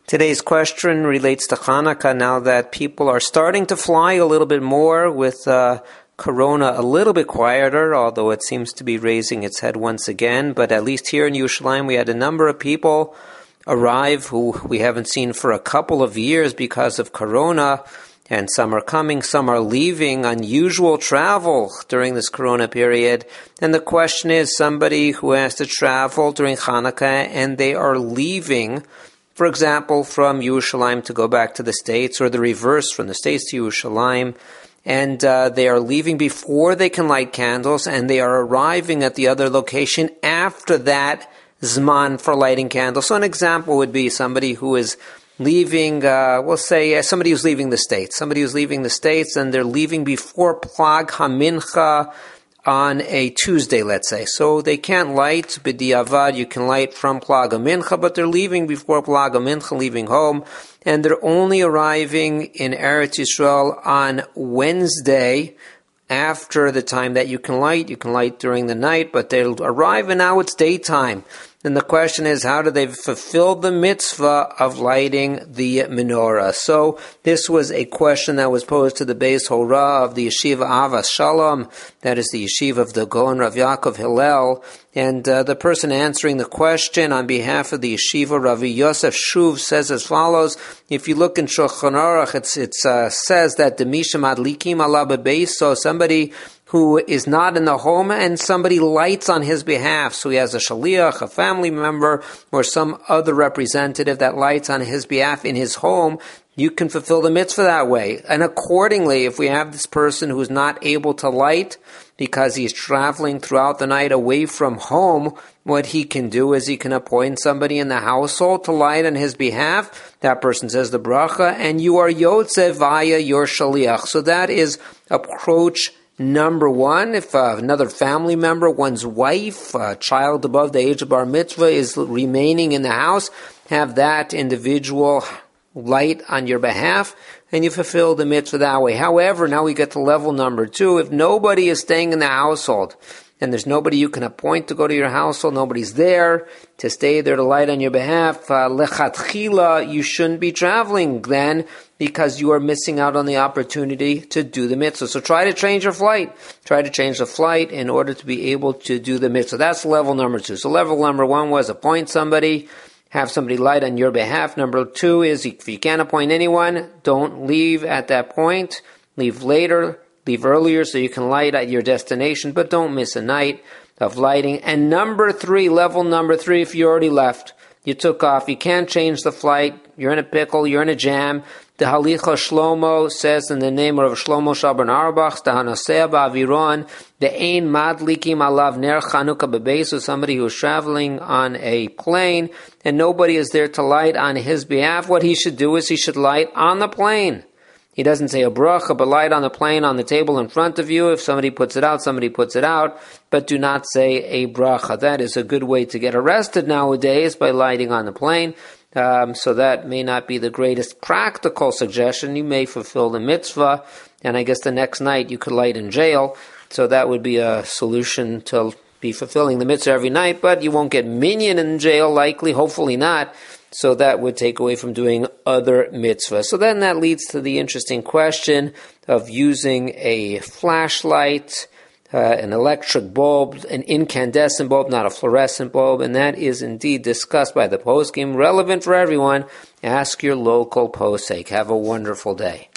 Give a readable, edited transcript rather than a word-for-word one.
Today's question relates to Hanukkah now that people are starting to fly a little bit more with Corona a little bit quieter, although it seems to be raising its head once again. But at least here in Yerushalayim, we had a number of people arrive who we haven't seen for a couple of years because of Corona. And some are coming, some are leaving, unusual travel during this Corona period. And the question is, somebody who has to travel during Hanukkah and they are leaving, for example, from Yerushalayim to go back to the States, or the reverse, from the States to Yerushalayim, and they are leaving before they can light candles, and they are arriving at the other location after that Zman for lighting candles. So an example would be somebody who is leaving, we'll say somebody who's leaving the States. And they're leaving before Plag HaMincha on a Tuesday, let's say. So they can't light b'diavad. You can light from Plag HaMincha, but they're leaving before Plag HaMincha, leaving home. And they're only arriving in Eretz Yisrael on Wednesday after the time that you can light. You can light during the night, but they'll arrive and now it's daytime. And the question is, how do they fulfill the mitzvah of lighting the menorah? So this was a question that was posed to the Beis Horah of the Yeshiva Avas Shalom, that is the Yeshiva of the Gaon Rav Yaakov Hillel. And the person answering the question on behalf of the Yeshiva, Rav Yosef Shuv, says as follows. If you look in Shulchan Aruch, it says that Demisha Madlikim ala bebeis, so somebody who is not in the home and somebody lights on his behalf. So he has a shaliach, a family member, or some other representative that lights on his behalf in his home. You can fulfill the mitzvah that way. And accordingly, if we have this person who's not able to light because he's traveling throughout the night away from home, what he can do is he can appoint somebody in the household to light on his behalf. That person says the bracha, and you are yotze via your shaliach. So that is approach number one. If another family member, one's wife, a child above the age of bar mitzvah is remaining in the house, have that individual light on your behalf, and you fulfill the mitzvah that way. However, now we get to level number two. If nobody is staying in the household, and there's nobody you can appoint to go to your household, nobody's there to stay there to light on your behalf, lechatchila, you shouldn't be traveling then, because you are missing out on the opportunity to do the mitzvah. So try to change your flight. Try to change the flight in order to be able to do the mitzvah. That's level number two. So level number one was appoint somebody, have somebody light on your behalf. Number two is, if you can't appoint anyone, don't leave at that point. Leave later, leave earlier so you can light at your destination, but don't miss a night of lighting. And number three, level number three, if you already left, you took off, you can't change the flight, you're in a pickle, you're in a jam. The Halicha Shlomo says in the name of Shlomo Shalban Auerbach, the Hanasea Ba'aviron, the Ein Madlikim Alav Ner Chanukah Bebeis, so somebody who's traveling on a plane and nobody is there to light on his behalf. What he should do is he should light on the plane. He doesn't say a bracha, but light on the plane on the table in front of you. If somebody puts it out, somebody puts it out, but do not say a bracha. That is a good way to get arrested nowadays, by lighting on the plane. So that may not be the greatest practical suggestion. You may fulfill the mitzvah, and I guess the next night you could light in jail. So that would be a solution to be fulfilling the mitzvah every night, but you won't get minyan in jail, likely, hopefully not. So that would take away from doing other mitzvahs. So then that leads to the interesting question of using a flashlight, an electric bulb, an incandescent bulb, not a fluorescent bulb, and that is indeed discussed by the poskim, relevant for everyone. Ask your local posek. Have a wonderful day.